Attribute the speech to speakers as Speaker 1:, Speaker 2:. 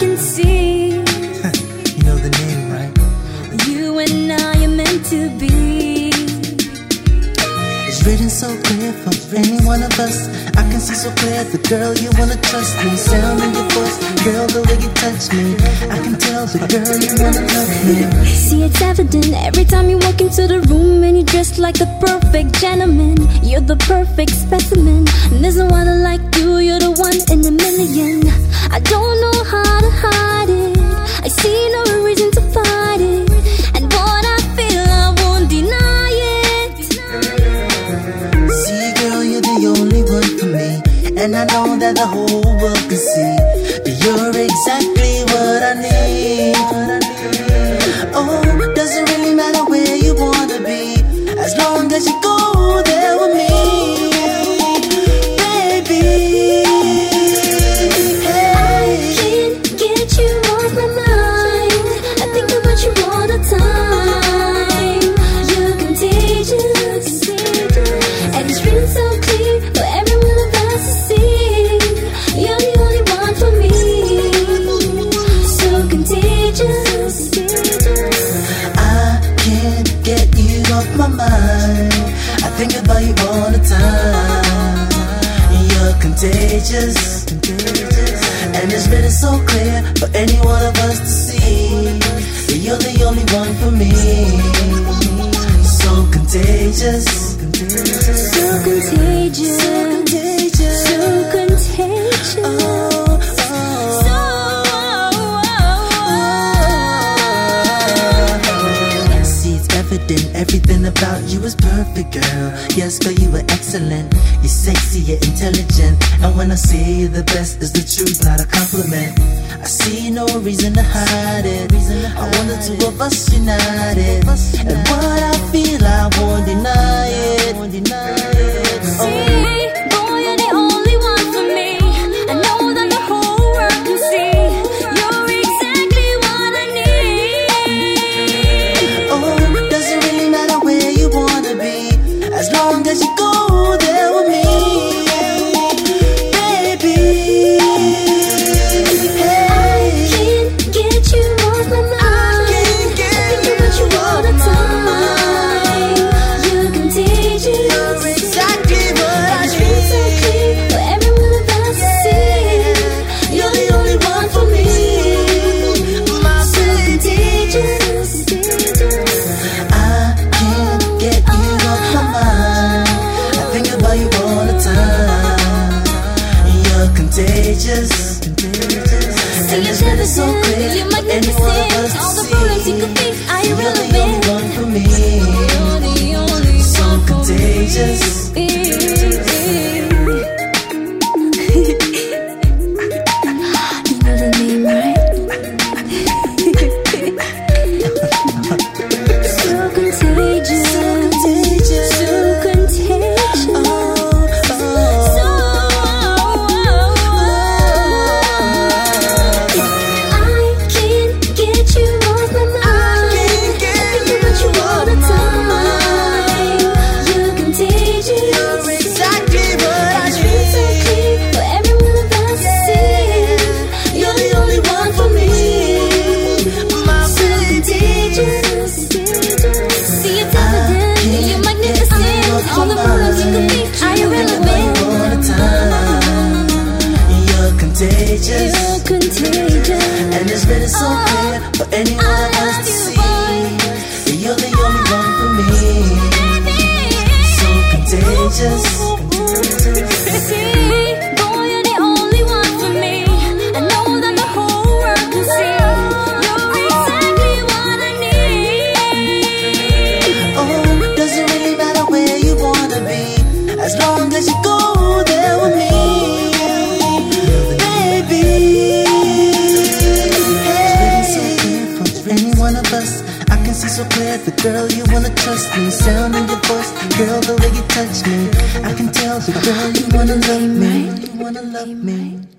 Speaker 1: can see.
Speaker 2: You know the name, right?
Speaker 1: You and I are meant to be.
Speaker 2: It's written so clear for any one of us. I can see so clear the girl you wanna trust me. Sound in your voice, girl, the way you touch me. I can tell the girl you wanna love me.
Speaker 1: See, it's evident every time you walk into the room and you're dressed like the perfect gentleman. You're the perfect specimen. And there's no one like you, you're the one in a million. I don't know how to hide it. I see no reason to fight it. And what I feel, I won't deny it.
Speaker 2: See, girl, you're the only one for me. And I know that the whole world can see that you're exactly what I need. Oh, doesn't really matter where you wanna be, as long as you go there with me, baby.
Speaker 1: I can't get you off my mind. I think about you all the time. You're contagious, and it's written so clear for every one of us to see. You're the only one for me, so contagious.
Speaker 2: I can't get you off my mind. I think about you all the time. You're contagious, and it's written so clear for any one of us to see that you're the only one for me. So contagious,
Speaker 1: So contagious, so contagious.
Speaker 2: See, it's evident, everything about you is perfect, girl. Yes, girl, you are excellent. You're sexy, you're intelligent. And when I say you're the best, it's the truth, not a compliment. I see no reason to hide it. I want the two of us united. And what I feel, I won't deny it.
Speaker 1: See, boy, you're the only one for me. I know that the whole world can see. You're exactly what I need.
Speaker 2: Oh, doesn't really matter where you wanna be, as long as you go there with me, baby.
Speaker 1: I can't get you off my mind. I think about you all the time. You're contagious.
Speaker 2: You're exactly what I
Speaker 1: And it's so clear for every one of us to see. You're the only one for me, so contagious.
Speaker 2: I can't get you off my mind. I think about you all the time. You're contagious, and it's really so clear
Speaker 1: You're
Speaker 2: for any one of us
Speaker 1: magnificent. All
Speaker 2: to
Speaker 1: the problems you
Speaker 2: see.
Speaker 1: could think are
Speaker 2: You're the only
Speaker 1: irrelevant.
Speaker 2: one for me.
Speaker 1: You're the only
Speaker 2: So
Speaker 1: one for
Speaker 2: contagious.
Speaker 1: me. You know the name, right? So contagious, so contagious. I can't get you off my mind. I think about you all the time. You're contagious.
Speaker 2: You're exactly what I
Speaker 1: And it's so
Speaker 2: need.
Speaker 1: clear for every one of us to see. You're the only one for me, so contagious. See, it's evident you're magnificent. All the problems you could think are irrelevant.
Speaker 2: All the time. You're contagious,
Speaker 1: You're contagious.
Speaker 2: and it's really so clear for any one of us to see that you're the only one for me. So contagious.
Speaker 1: See, boy, you're the only one for me. I know that the whole world can see. You're exactly what I need.
Speaker 2: Oh, doesn't really matter where you wanna be, as long as you go there with me, baby. It's so clear for any one of us. I can see so clear the girl you wanna trust me. Sound in your voice, girl, the way you touch me. I can tell the girl you wanna love me. You wanna love me.